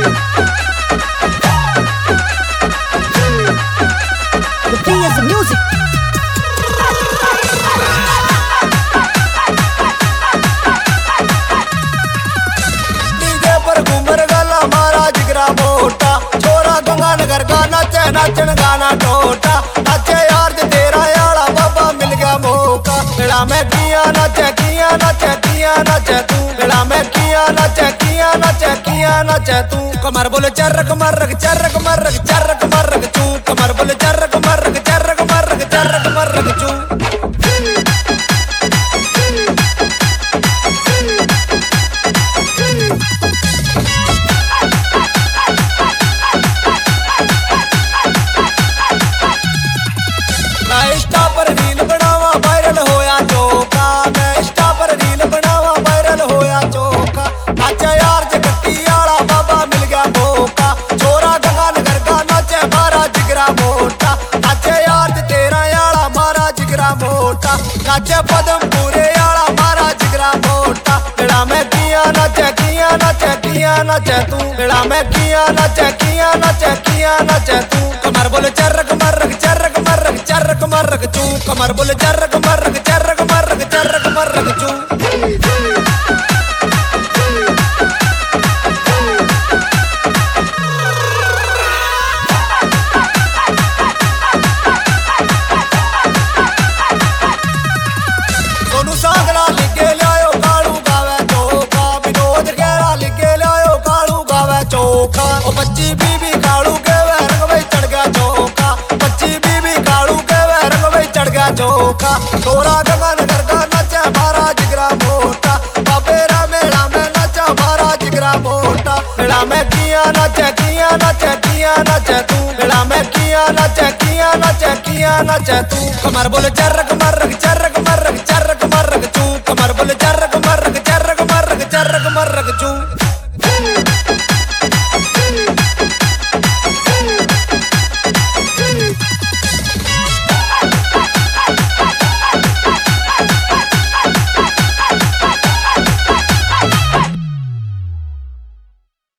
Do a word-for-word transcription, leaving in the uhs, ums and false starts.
is the music. DJ पर घूमर गाला मारा जिगरा मोटा, छोरा गंगानगर का नाचे नाचन गाना टोटा। नाचे यार जे तेरा यारा बाबा मिल गया मौका। बेड़ा में किया नाचे किया नाचे किया नाचे तू, बेड़ा में किया नाचे किया नाचे किया नाचे तू। कमर बोले चरक मरक चरक मरक चरक मरक चू, कमर बोले चरक मरक चरक मरक चरक मरक चू। इंस्टा पर रील बनावा वायरल होया चौका, मैं इंस्टा पर रील बनावा वायरल होया चौका। नाचे यार जे गट्टी आला बाबा मिल गया मौका। छोरा गंगानगर का नाचे मारा जिगरा मोटा। नाचे यार जे तेरा याला मारा जिगरा मोटा। नाचे पदमपुरे याला मारा जिगरा मोटा। बेड़ा में किया नाचे किया नाचे किया नाचे तू, बेड़ा में किया नाचे किया नाचे किया नाचे तू। कमर बोले चरक मरक चरक मरक चरक मरक चू, कमर बोले चरक मरक चरक मरक चरक मरक चू। सोनू सांगला लिखे लायो कालू गावे चौका, विनोद खेरा लिखे लायो कालू गावे चौका। ओ बच्ची बीबी कालू के रंग में चढ़ गया चौका, बच्ची बीबी कालू के रंग में चढ़ गया चौका। छोरा गंगानगर का नाचा मारा जिगरा मोटा, बाबेरा मेला में नाचा मारा जिगरा मोटा। मेला में किया नाचे किया नाचे किया नाचे तू, मेला में किया नाचे किया नाचे किया नाचे तू। कमर बोले चरक मरक चरक मरक